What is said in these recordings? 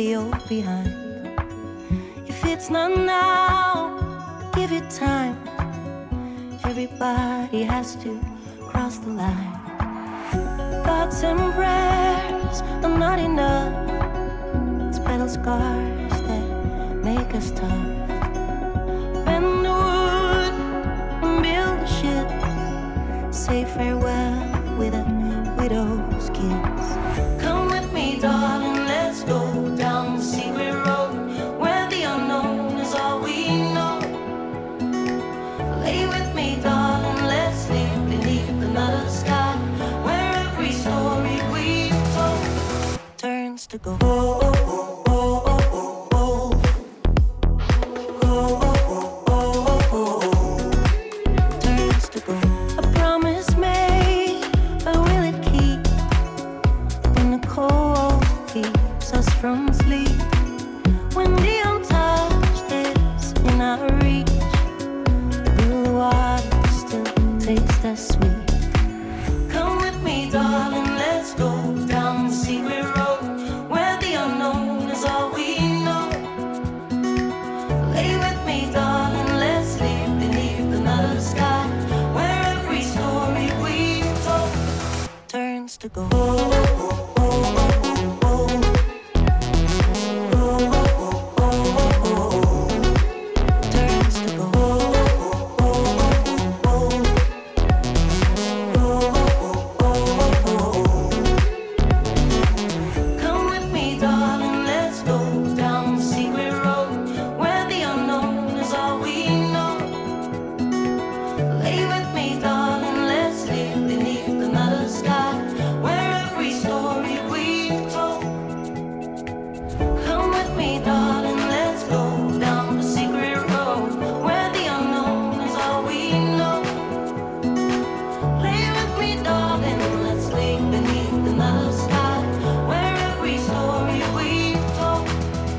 the old behind. If it's not now, give it time. Everybody has to cross the line. Thoughts and prayers are not enough. It's battle scars that make us tough. Bend the wood and build a ship. Say farewell with a widow's kiss. Come with me, darling, let's go down the secret road where the unknown is all we know. Lay with me, darling, let's live beneath another sky where every story we've told turns to gold. From sleep, when the untouched is in our reach, will the water still taste as sweet? Come with me, darling, let's go down the secret road where the unknown is all we know. Lay with me, darling, let's live beneath another sky where every story we've told turns to gold.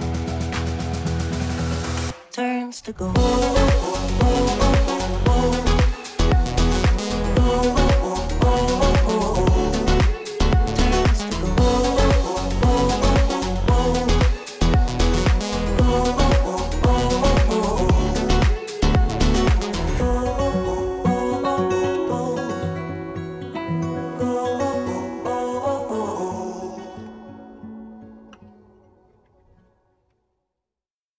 To go.